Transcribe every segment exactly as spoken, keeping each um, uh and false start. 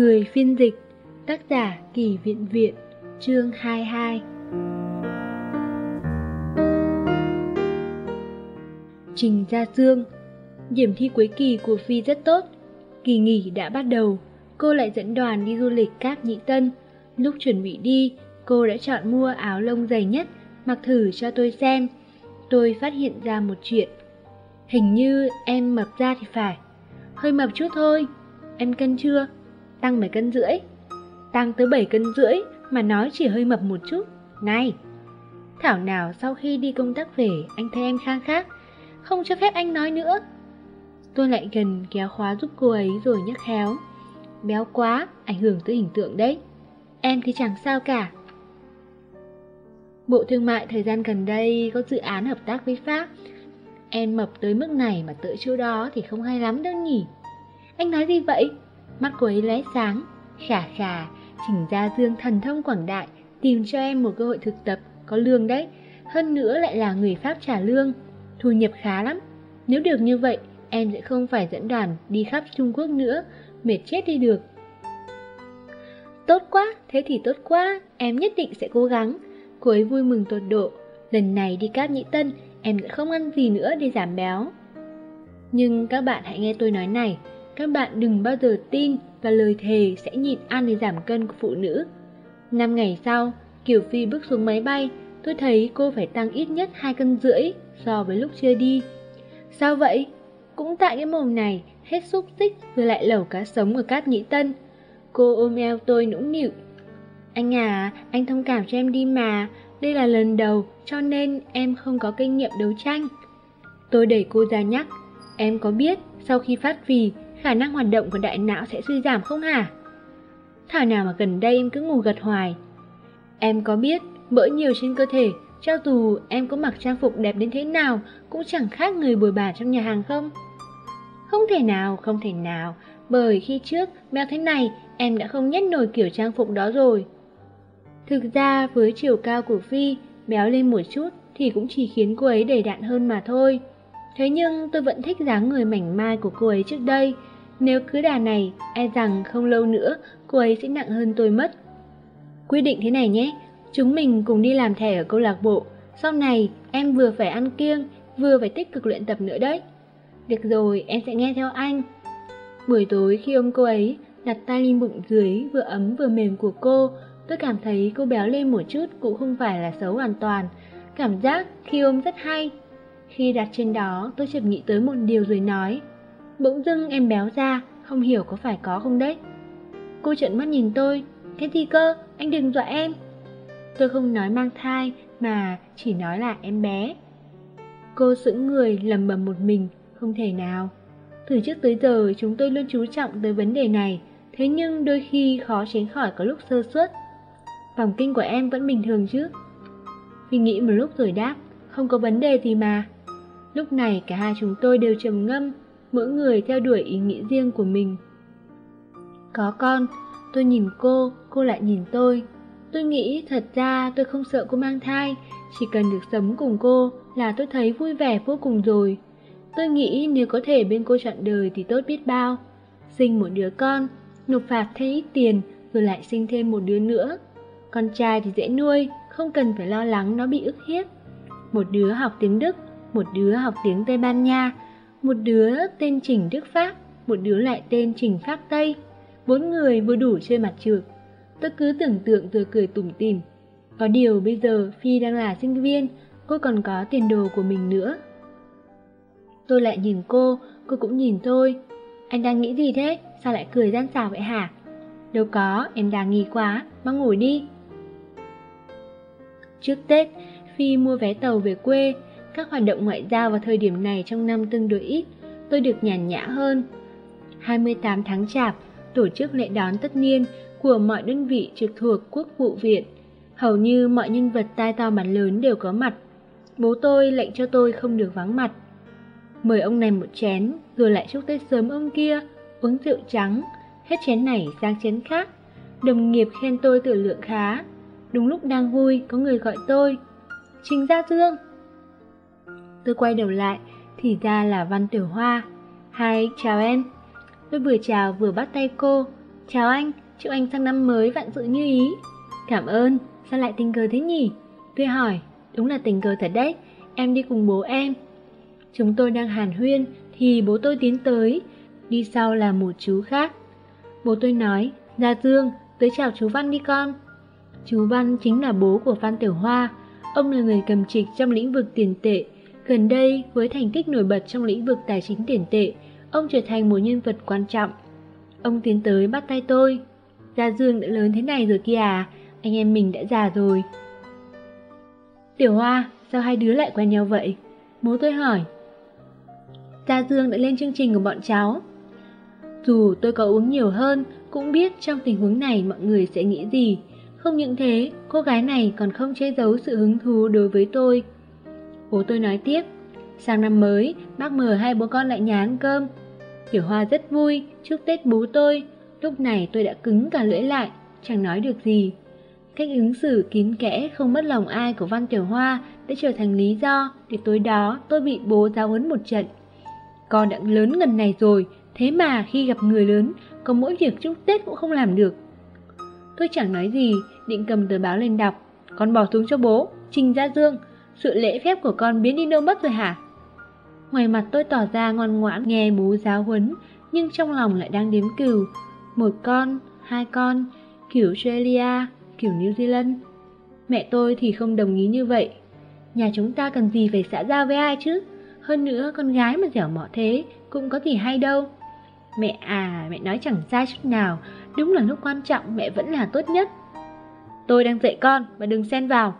Người phiên dịch, tác giả Kỳ Viện Viện, chương hai mươi hai. Trình Gia Dương. Điểm thi cuối kỳ của Phi rất tốt. Kỳ nghỉ đã bắt đầu, cô lại dẫn đoàn đi du lịch Cáp Nhĩ Tân. Lúc chuẩn bị đi, cô đã chọn mua áo lông dày nhất, mặc thử cho tôi xem. Tôi phát hiện ra một chuyện. Hình như em mập ra thì phải. Hơi mập chút thôi. Em cân chưa? Tăng mấy cân rưỡi. Tăng tới bảy cân rưỡi mà nói chỉ hơi mập một chút. Này! Thảo nào sau khi đi công tác về anh thấy em khang khác, không cho phép anh nói nữa. Tôi lại gần kéo khóa giúp cô ấy rồi nhắc khéo. Béo quá, ảnh hưởng tới hình tượng đấy. Em thì chẳng sao cả. Bộ Thương mại thời gian gần đây có dự án hợp tác với Pháp. Em mập tới mức này mà tới chỗ đó thì không hay lắm đâu nhỉ. Anh nói gì vậy? Mắt cô ấy lóe sáng. Khà khà, Trình Gia Dương thần thông quảng đại, tìm cho em một cơ hội thực tập, có lương đấy. Hơn nữa lại là người Pháp trả lương, thu nhập khá lắm. Nếu được như vậy, em sẽ không phải dẫn đoàn đi khắp Trung Quốc nữa, mệt chết đi được. Tốt quá, thế thì tốt quá, em nhất định sẽ cố gắng. Cô ấy vui mừng tột độ. Lần này đi Cáp Nhĩ Tân, em sẽ không ăn gì nữa để giảm béo. Nhưng các bạn hãy nghe tôi nói này, các bạn đừng bao giờ tin vào lời thề sẽ nhịn ăn để giảm cân của phụ nữ. Năm ngày sau, Kiều Phi bước xuống máy bay, tôi thấy cô phải tăng ít nhất hai cân rưỡi so với lúc chưa đi. Sao vậy? Cũng tại cái mồm này, hết xúc xích rồi lại lẩu cá sống ở Cáp Nhĩ Tân. Cô ôm eo tôi nũng nịu. Anh à, anh thông cảm cho em đi mà, đây là lần đầu cho nên em không có kinh nghiệm đấu tranh. Tôi đẩy cô ra nhắc, em có biết sau khi phát vì, khả năng hoạt động của đại não sẽ suy giảm không hả? Thảo nào mà gần đây em cứ ngủ gật hoài. Em có biết mỡ nhiều trên cơ thể, cho dù em có mặc trang phục đẹp đến thế nào cũng chẳng khác người bồi bàn trong nhà hàng không? Không thể nào, không thể nào, bởi khi trước béo thế này em đã không nhét nổi kiểu trang phục đó rồi. Thực ra với chiều cao của Phi, béo lên một chút thì cũng chỉ khiến cô ấy đầy đặn hơn mà thôi. Thế nhưng tôi vẫn thích dáng người mảnh mai của cô ấy trước đây. Nếu cứ đà này, e rằng không lâu nữa cô ấy sẽ nặng hơn tôi mất. Quyết định thế này nhé, chúng mình cùng đi làm thẻ ở câu lạc bộ. Sau này em vừa phải ăn kiêng, vừa phải tích cực luyện tập nữa đấy. Được rồi, em sẽ nghe theo anh. Buổi tối khi ôm cô ấy, đặt tay lên bụng dưới vừa ấm vừa mềm của cô, tôi cảm thấy cô béo lên một chút cũng không phải là xấu hoàn toàn. Cảm giác khi ôm rất hay. Khi đặt trên đó, tôi chợt nghĩ tới một điều rồi nói. Bỗng dưng em béo ra, không hiểu có phải có không đấy. Cô trợn mắt nhìn tôi. Cái gì cơ? Anh đừng dọa em. Tôi không nói mang thai, mà chỉ nói là em bé. Cô sững người lẩm bẩm một mình. Không thể nào. Từ trước tới giờ chúng tôi luôn chú trọng tới vấn đề này, thế nhưng đôi khi khó tránh khỏi có lúc sơ suất. Vòng kinh của em vẫn bình thường chứ? Vì nghĩ một lúc rồi đáp. Không có vấn đề gì mà. Lúc này cả hai chúng tôi đều trầm ngâm, mỗi người theo đuổi ý nghĩ riêng của mình. Có con, tôi nhìn cô, cô lại nhìn tôi. Tôi nghĩ thật ra tôi không sợ cô mang thai, chỉ cần được sống cùng cô là tôi thấy vui vẻ vô cùng rồi. Tôi nghĩ nếu có thể bên cô trọn đời thì tốt biết bao. Sinh một đứa con, nộp phạt thêm ít tiền rồi lại sinh thêm một đứa nữa. Con trai thì dễ nuôi, không cần phải lo lắng nó bị ức hiếp. Một đứa học tiếng Đức, một đứa học tiếng Tây Ban Nha, một đứa tên Trình Đức Pháp, một đứa lại tên Trình Pháp Tây. Bốn người vừa đủ chơi mặt trược. Tôi cứ tưởng tượng rồi cười tủm tỉm. Có điều bây giờ Phi đang là sinh viên, cô còn có tiền đồ của mình nữa. Tôi lại nhìn cô, cô cũng nhìn tôi. Anh đang nghĩ gì thế? Sao lại cười gian xảo vậy hả? Đâu có, em đang nghi quá, mau ngủ đi. Trước Tết, Phi mua vé tàu về quê. Các hoạt động ngoại giao vào thời điểm này trong năm tương đối ít, tôi được nhàn nhã hơn. hai mươi tám tháng Chạp, tổ chức lễ đón tất niên của mọi đơn vị trực thuộc Quốc vụ viện. Hầu như mọi nhân vật tai to mặt lớn đều có mặt. Bố tôi lệnh cho tôi không được vắng mặt. Mời ông này một chén, rồi lại chúc Tết sớm ông kia, uống rượu trắng, hết chén này sang chén khác. Đồng nghiệp khen tôi tự lượng khá. Đúng lúc đang vui, có người gọi tôi. Trình Gia Dương. Tôi quay đầu lại, thì ra là Văn Tiểu Hoa. Hi, chào em. Tôi vừa chào vừa bắt tay cô. Chào anh, chúc anh sang năm mới vạn sự như ý. Cảm ơn, sao lại tình cờ thế nhỉ? Tôi hỏi, đúng là tình cờ thật đấy, em đi cùng bố em. Chúng tôi đang hàn huyên thì bố tôi tiến tới, đi sau là một chú khác. Bố tôi nói, Gia Dương, tới chào chú Văn đi con. Chú Văn chính là bố của Phan Tiểu Hoa. Ông là người cầm trịch trong lĩnh vực tiền tệ. Gần đây, với thành tích nổi bật trong lĩnh vực tài chính tiền tệ, ông trở thành một nhân vật quan trọng. Ông tiến tới bắt tay tôi. Gia Dương đã lớn thế này rồi kìa à, anh em mình đã già rồi. Tiểu Hoa, sao hai đứa lại quen nhau vậy? Bố tôi hỏi. Gia Dương đã lên chương trình của bọn cháu. Dù tôi có uống nhiều hơn, cũng biết trong tình huống này mọi người sẽ nghĩ gì. Không những thế, cô gái này còn không che giấu sự hứng thú đối với tôi. Bố tôi nói tiếp, sang năm mới, bác mời hai bố con lại nhà ăn cơm. Tiểu Hoa rất vui, chúc Tết bố tôi. Lúc này tôi đã cứng cả lưỡi lại, chẳng nói được gì. Cách ứng xử kín kẽ không mất lòng ai của Văn Tiểu Hoa đã trở thành lý do để tối đó tôi bị bố giáo huấn một trận. Con đã lớn ngần này rồi, thế mà khi gặp người lớn, có mỗi việc chúc Tết cũng không làm được. Tôi chẳng nói gì, định cầm tờ báo lên đọc. Con bỏ xuống cho bố, Trình Gia Dương, sự lễ phép của con biến đi đâu mất rồi hả? Ngoài mặt tôi tỏ ra ngoan ngoãn nghe bố giáo huấn, nhưng trong lòng lại đang đếm cừu. Một con, hai con, kiểu Australia, kiểu New Zealand. Mẹ tôi thì không đồng ý như vậy. Nhà chúng ta cần gì phải xã giao với ai chứ? Hơn nữa con gái mà dẻo mọ thế cũng có gì hay đâu. Mẹ à, mẹ nói chẳng sai chút nào. Đúng là lúc quan trọng mẹ vẫn là tốt nhất. Tôi đang dạy con mà đừng xen vào.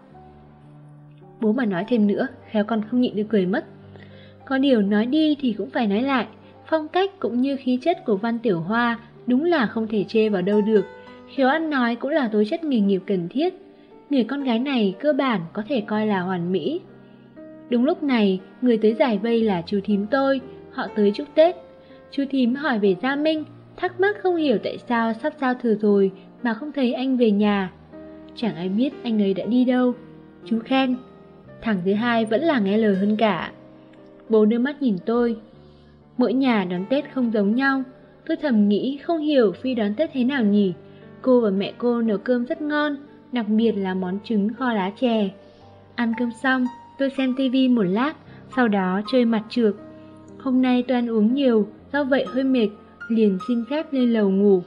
Bố mà nói thêm nữa, khéo con không nhịn được cười mất. Có điều nói đi thì cũng phải nói lại. Phong cách cũng như khí chất của Văn Tiểu Hoa đúng là không thể chê vào đâu được. Khéo ăn nói cũng là tố chất nghề nghiệp cần thiết. Người con gái này cơ bản có thể coi là hoàn mỹ. Đúng lúc này, người tới giải vây là chú thím tôi. Họ tới chúc Tết. Chú thím hỏi về Gia Minh, thắc mắc không hiểu tại sao sắp giao thừa rồi mà không thấy anh về nhà. Chẳng ai biết anh ấy đã đi đâu. Chú khen, thằng thứ hai vẫn là nghe lời hơn cả. Bố đưa mắt nhìn tôi. Mỗi nhà đón Tết không giống nhau. Tôi thầm nghĩ không hiểu Phi đón Tết thế nào nhỉ. Cô và mẹ cô nấu cơm rất ngon, đặc biệt là món trứng kho lá chè. Ăn cơm xong, tôi xem tivi một lát, sau đó chơi mặt trược. Hôm nay tôi ăn uống nhiều, do vậy hơi mệt, liền xin phép lên lầu ngủ.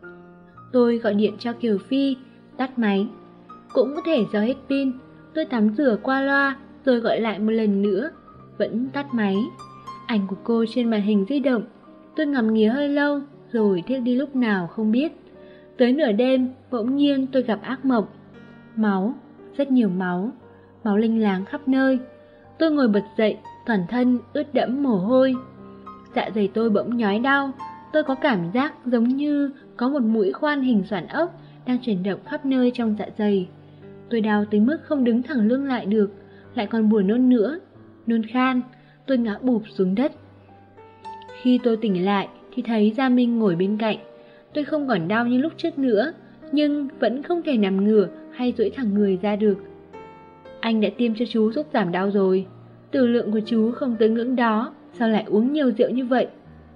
Tôi gọi điện cho Kiều Phi, tắt máy. Cũng có thể do hết pin, tôi tắm rửa qua loa, rồi gọi lại một lần nữa, vẫn tắt máy. Ảnh của cô trên màn hình di động, tôi ngắm nghía hơi lâu, rồi thiếp đi lúc nào không biết. Tới nửa đêm, bỗng nhiên tôi gặp ác mộng. Máu, rất nhiều máu, máu linh láng khắp nơi. Tôi ngồi bật dậy, toàn thân ướt đẫm mồ hôi. Dạ dày tôi bỗng nhói đau, tôi có cảm giác giống như có một mũi khoan hình xoắn ốc đang chuyển động khắp nơi trong dạ dày. Tôi đau tới mức không đứng thẳng lưng lại được, lại còn buồn nôn nữa, nôn khan, tôi ngã bụp xuống đất. Khi tôi tỉnh lại thì thấy Gia Minh ngồi bên cạnh. Tôi không còn đau như lúc trước nữa, nhưng vẫn không thể nằm ngửa hay duỗi thẳng người ra được. Anh đã tiêm cho chú giúp giảm đau rồi. Tử lượng của chú không tới ngưỡng đó, sao lại uống nhiều rượu như vậy?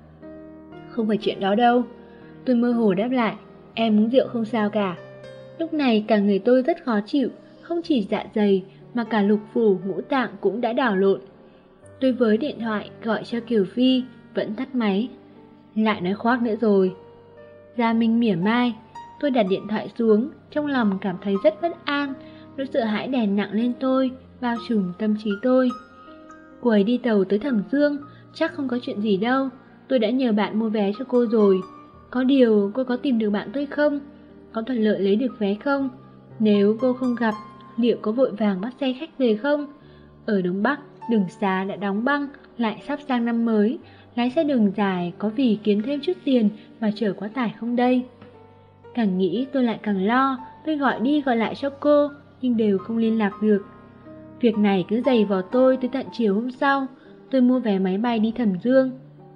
Không phải chuyện đó đâu. Tôi mơ hồ đáp lại, em uống rượu không sao cả. Lúc này cả người tôi rất khó chịu, không chỉ dạ dày mà cả lục phủ ngũ tạng cũng đã đảo lộn. Tôi với điện thoại gọi cho Kiều Phi, vẫn tắt máy. Lại nói khoác nữa rồi. Gia Minh mỉa mai. Tôi đặt điện thoại xuống, trong lòng cảm thấy rất bất an. Nỗi sợ hãi đè nặng lên tôi, bao trùm tâm trí tôi. Cô ấy đi tàu tới Thẩm Dương, chắc không có chuyện gì đâu. Tôi đã nhờ bạn mua vé cho cô rồi. Có điều cô có tìm được bạn tôi không? Có thuận lợi lấy được vé không? Nếu cô không gặp, liệu có vội vàng bắt xe khách về không? Ở Đông Bắc, đường xá đã đóng băng, lại sắp sang năm mới. Lái xe đường dài có vì kiếm thêm chút tiền mà chở quá tải không đây? Càng nghĩ tôi lại càng lo. Tôi gọi đi gọi lại cho cô, nhưng đều không liên lạc được. Việc này cứ dày vào tôi tới tận chiều hôm sau. Tôi mua vé máy bay đi Thẩm Dương.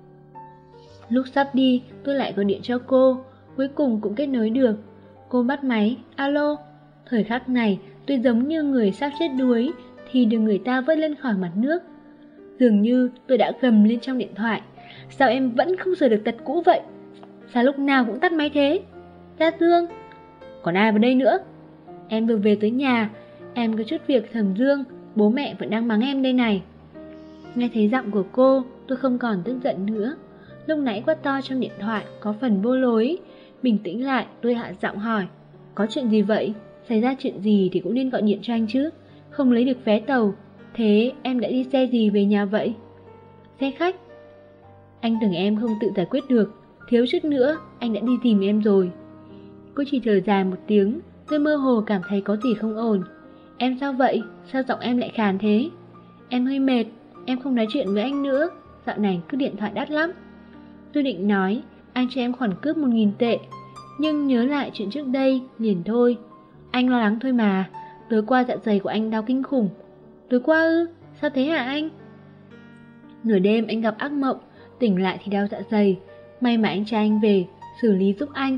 Lúc sắp đi, tôi lại gọi điện cho cô. Cuối cùng cũng kết nối được. Cô bắt máy, alo. Thời khắc này, tôi giống như người sắp chết đuối thì được người ta vớt lên khỏi mặt nước. Dường như tôi đã gầm lên trong điện thoại. Sao em vẫn không sửa được tật cũ vậy? Sao lúc nào cũng tắt máy thế? Gia Dương. Còn ai vào đây nữa? Em vừa về tới nhà, em có chút việc Thẩm Dương, bố mẹ vẫn đang mắng em đây này. Nghe thấy giọng của cô, tôi không còn tức giận nữa. Lúc nãy quát to trong điện thoại có phần vô lối. Bình tĩnh lại, tôi hạ giọng hỏi, có chuyện gì vậy? Xảy ra chuyện gì thì cũng nên gọi điện cho anh chứ. Không lấy được vé tàu, thế em đã đi xe gì về nhà vậy? Xe khách. Anh tưởng em không tự giải quyết được, thiếu chút nữa anh đã đi tìm em rồi. Cô chỉ thở dài một tiếng. Tôi mơ hồ cảm thấy có gì không ổn. Em sao vậy? Sao giọng em lại khàn thế? Em hơi mệt, em không nói chuyện với anh nữa. Dạo này cứ điện thoại đắt lắm. Tôi định nói anh cho em khoản cướp một nghìn tệ, nhưng nhớ lại chuyện trước đây liền thôi. Anh lo lắng thôi mà. Tối qua dạ dày của anh đau kinh khủng. Tối qua ư? Sao thế hả anh? Nửa đêm anh gặp ác mộng, tỉnh lại thì đau dạ dày. May mà anh trai anh về xử lý giúp anh.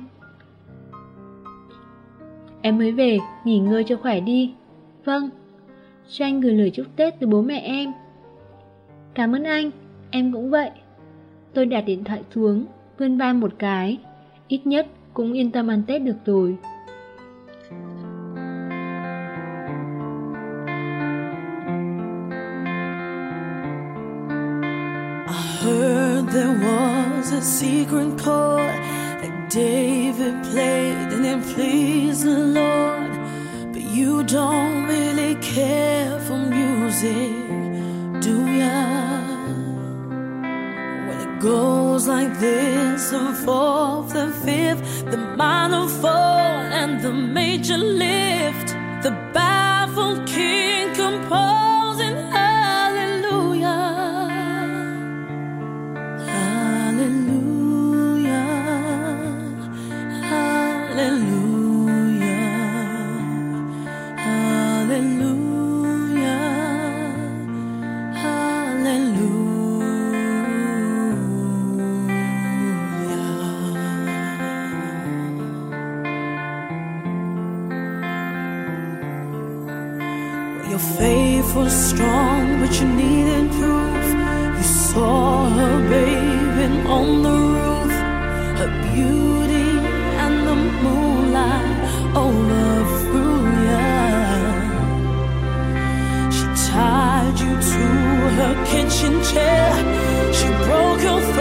Em mới về, nghỉ ngơi cho khỏe đi. Vâng. Cho anh gửi lời chúc Tết từ bố mẹ em. Cảm ơn anh, em cũng vậy. Tôi đặt điện thoại xuống, vươn vai một cái. Ít nhất cũng yên tâm ăn Tết được rồi. I heard there was a secret chord that David played and it pleased the Lord. But you don't really care for music, do ya? When it goes like this, the fourth, the fifth, the minor fall and the major lift, the baffled king composing hallelujah. Your faith was strong, but you needed proof. You saw her bathing on the roof, her beauty and the moonlight overthrew ya. She tied you to her kitchen chair, she broke your